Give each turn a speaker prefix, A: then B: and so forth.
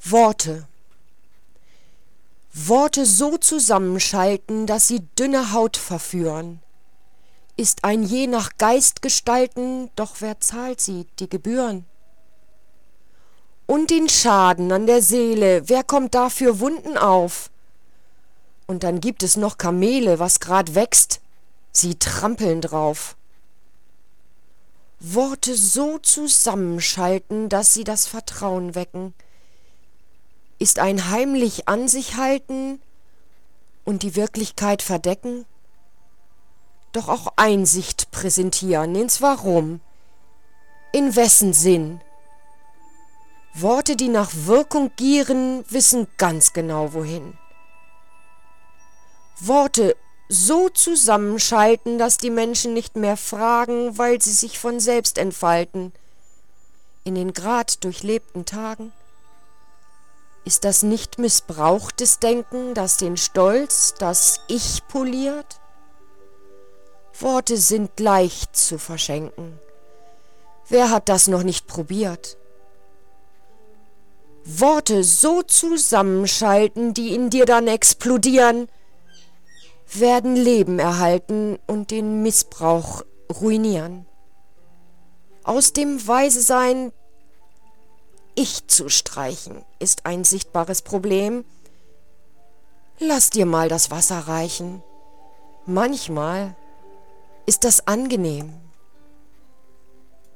A: Worte. Worte so zusammenschalten, dass sie dünne Haut verführen. Ist ein je nach Geist gestalten, doch wer zahlt sie die Gebühren? Und den Schaden an der Seele, wer kommt dafür Wunden auf? Und dann gibt es noch Kamele, was grad wächst, sie trampeln drauf. Worte so zusammenschalten, dass sie das Vertrauen wecken, ist ein heimlich an sich halten und die Wirklichkeit verdecken? Doch auch Einsicht präsentieren ins Warum, in wessen Sinn. Worte, die nach Wirkung gieren, wissen ganz genau wohin. Worte so zusammenschalten, dass die Menschen nicht mehr fragen, weil sie sich von selbst entfalten. In den grad durchlebten Tagen ist das nicht missbrauchtes Denken, das den Stolz, das Ich poliert? Worte sind leicht zu verschenken. Wer hat das noch nicht probiert? Worte so zusammenschalten, die in dir dann explodieren, werden Leben erhalten und den Missbrauch ruinieren. Aus dem Weise-Sein Ich zu streichen, ist ein sichtbares Problem. Lass dir mal das Wasser reichen. Manchmal ist das angenehm.